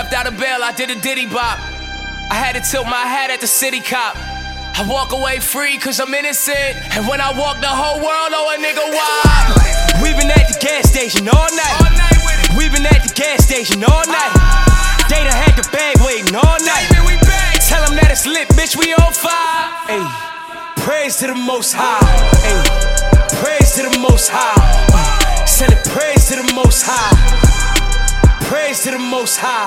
Stepped out of bail, I did a diddy bop. I had to tilt my hat at the city cop. I walk away free cause I'm innocent. And when I walk, the whole world know a nigga why. We been at the gas station all night. We been at the gas station all night. They done had the bag waiting all night. Tell them that it's lit, bitch, we on fire. Ayy, praise to the Most High. Ayy, praise to the Most High. Send it praise to the Most High. Praise to the Most High.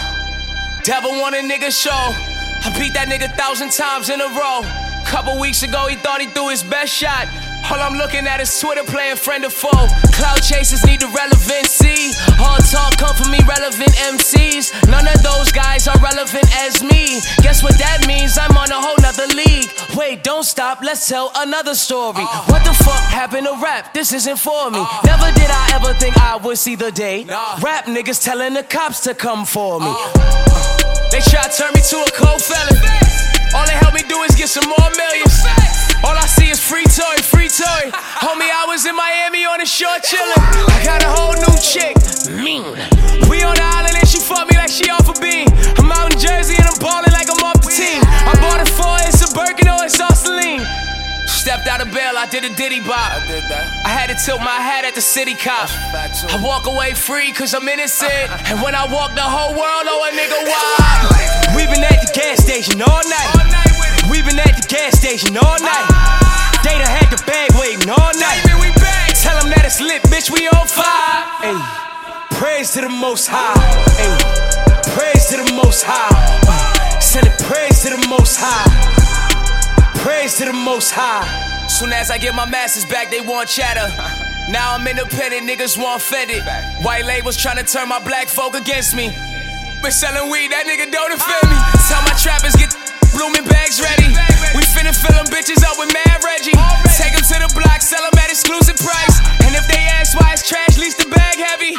Devil want a nigga show. I beat that nigga 1,000 times in a row. Couple weeks ago, he thought he threw his best shot. All I'm looking at is Twitter playing friend or foe. Cloud chasers need the relevancy. All talk come from irrelevant MCs. None of those guys are relevant as me. Guess what that means? I'm on a whole nother league. Wait, don't stop, let's tell another story. What the fuck happened to rap? This isn't for me. Never did I ever think I would see the day. Rap niggas telling the cops to come for me. They try to turn me to a cold felon. All they help me do is get some more millions. All I see is free toy, free toy. Homie, I was in Miami on the shore chillin'. I got a whole new chick, mean. We on the island and she fuck me like she off a beam. I'm out in Jersey and I'm ballin' like I'm off the team. I bought it for it's a Birkin or it's all Celine. Stepped out of bail, I did a diddy bop. I had to tilt my hat at the city cop. I walk away free cause I'm innocent. And when I walk, the whole world know a nigga why. We been at the gas station all night. We been at the gas station all night. They done had the bag waiting all night. Tell them that it's lit, bitch, we on fire. Ayy, praise to the Most High. Ayy, praise to the Most High. Send it praise to the Most High. Praise to the Most High. Soon as I get my masters back, they want chatter. Now I'm independent, niggas want fended. White labels tryna turn my black folk against me. Been selling weed, that nigga don't offend me. Tell my trappers get blooming bags ready. We finna fill them bitches up with Mad Reggie. Take them to the block, sell them at exclusive price. And if they ask why it's trash, least the bag heavy.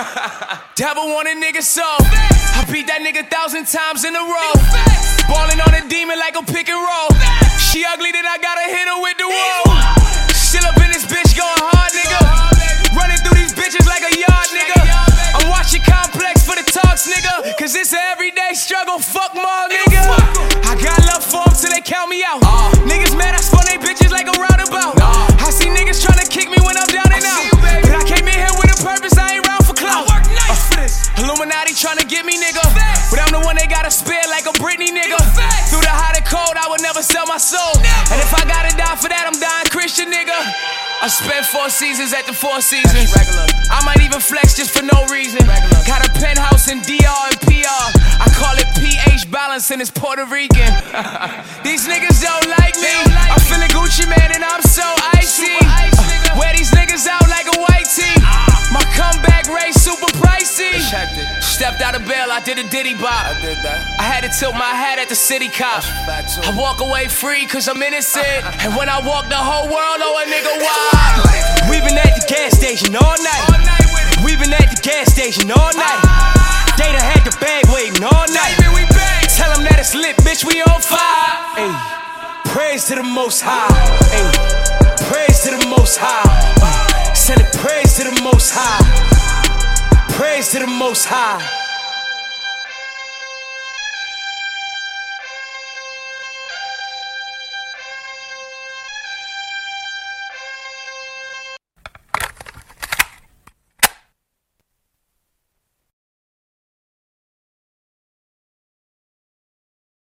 Devil want a nigga soul. I beat that nigga 1,000 times in a row. Ballin' on a demon like a pick and roll. She ugly, then I gotta hit her with the wall. Still up in this bitch going hard, nigga. Running through these bitches like a yard, nigga. I'm watching Complex for the talks, nigga. Cause it's an everyday struggle, fuck mall, nigga. I got love for them till they count me out. Niggas mad, I spun they bitches like a roundabout. I see niggas tryna kick me when I'm down and out. But I came in here with a purpose, I ain't round for clout. Illuminati tryna get me, nigga. But I'm the one they gotta spare like a Britney, nigga. Through the hot and cold, I would never sell my soul. And if I gotta die for that, I'm dying Christian, nigga. I spent 4 seasons at the Four Seasons. I might even flex just for no reason. Got a penthouse in DR and PR. I call it pH balance and it's Puerto Rican. These niggas don't like me. I'm feeling Gucci, man, and I'm so icy. Wear these niggas out like a white tee. My comeback rate super pricey. Stepped out of bail, I did a diddy bop. I had to tilt my hat at the city cop. I walk away free cause I'm innocent. And when I walk, the whole world know a nigga why. We been at the gas station all night. We been at the gas station all night. They done had the bag waiting all night. Tell them that it's lit, bitch, we on fire. Ayy, praise to the Most High. Ayy, praise to the Most High. Send it praise to the Most High. Praise to the Most High.